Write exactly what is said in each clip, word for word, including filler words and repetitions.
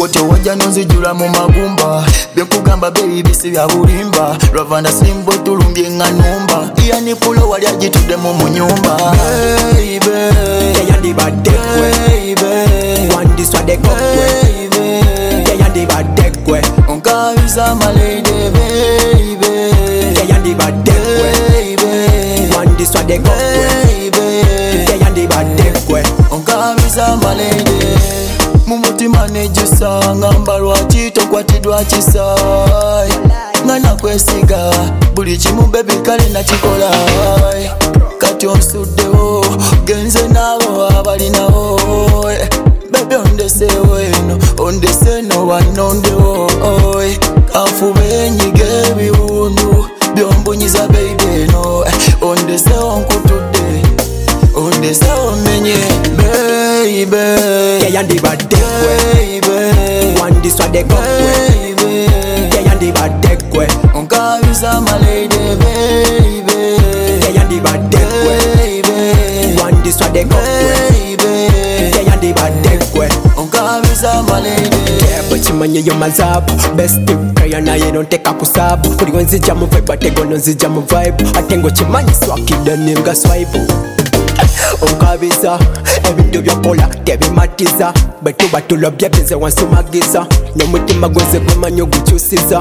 wote wajja nonzijula mu magumba byekugamba baby si bya bulimba Ravanda Simbo tulumbye nga numba iya nipulo wali agitudde mu munyumba baby yayandi badekwe baby wandiswa dekokwe yayandi badekwe onkabisa malede baby yayandi badekwe wandiswa dekokwe yayandi badekwe onkabisa malede mumutima nejusanga mba lwaki tokwatidwa kisai nga nakwesiga buli kimu bebi kale nakikola kati onsuddewo genze naabo abalinawo bebi ondesewo eno ondeseno wanondewo kanfube enyiga ebiwundu byombunyiza bebi eno ondesewo nkutudde ondesewo menye baby yayandi badekwe wandiswa dekokwe yayandi badekwe onkabisa malede baby yayandi badekwe wandiswa dekokwe yayandi badekwe onkabisa malede kebo kimanye yo mazabu best kaya naye nonteka kusabu kuri wenzija mu vibe atego nonzija mu vibe atengo kimanye swakida ninga swipe onkabisa ebintu byakola tebimatiza betuba tulobye bize wansumagiza n'omutima gweze gwemanya ogukyusiza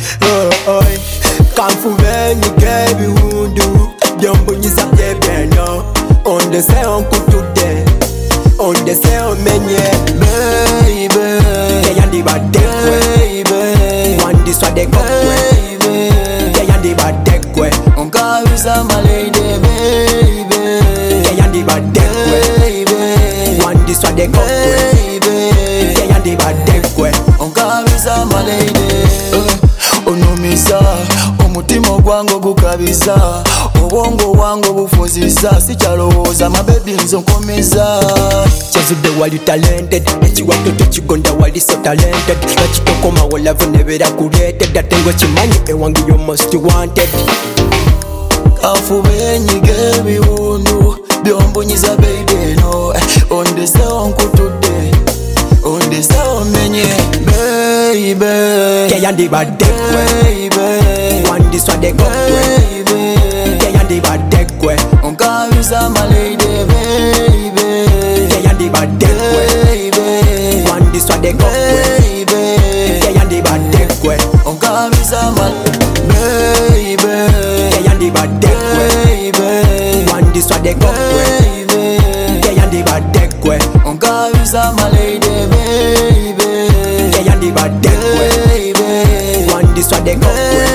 kanfube enyiga ebiwundu byombunyiza byebyeno ondese onkutudde ondese omenye baby yayandi badekwe wandiswa dekokwe yayandi badekwe onkabisa malede baby yayandi badekwe wandiswa dekokwe yayandi badekwe onkabisa malede onumiza omutima ogwange ogukabisa obwongo bwange obufunziza sikyalowooza mabebi nze nkomeza kyazudde wali talented ekiwato tekigonda wali so talented nakitokoma wolavu nebeera kuleted ate ngo kimanyi ewange yo most wanted kanfube enyiga ebiwundu byombunyiza baby eno ondesewo nkutudde ondesewo menye baby yayandi badekwe baby wandiswa dekokwe yayandi badekwe onkabisa malede baby yayandi badekwe wandiswa dekokwe yayandi badekwe onkabisa malede baby yayandi badekwe wandiswa dekokwe yayandi badekwe onkabisa malede baby yayandi badekwe wandiswa dekokwe